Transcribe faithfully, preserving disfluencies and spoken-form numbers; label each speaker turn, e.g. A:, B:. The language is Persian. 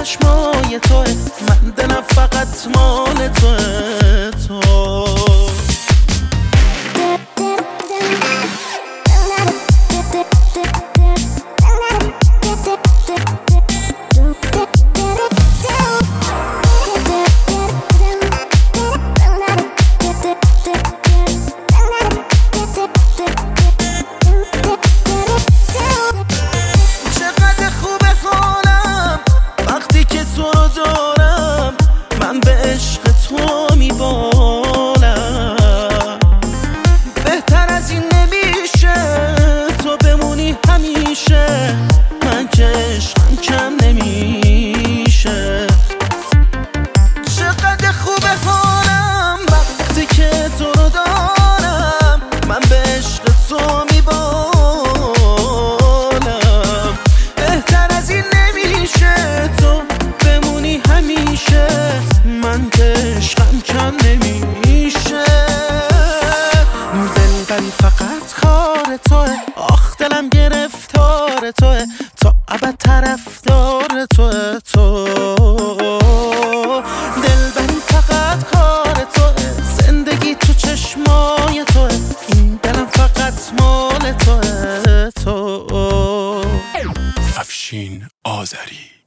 A: چشمای توه، من دلم فقط مال توه تو. من که عشقم کم نمیشه، چقدر خوبه حالم وقتی که تو رو دارم، من به عشق تو میبالم. بهتر از این نمیشه تو بمونی همیشه، من که عشقم کم نمیشه. دلبری فقط کار توه، آخ دلم گرفتار توه، تا ابد طرفدار توه تو. دلبری فقط کار توه، زندگی تو چشمای توه، این دلم فقط مال توه تو.
B: افشین آذری.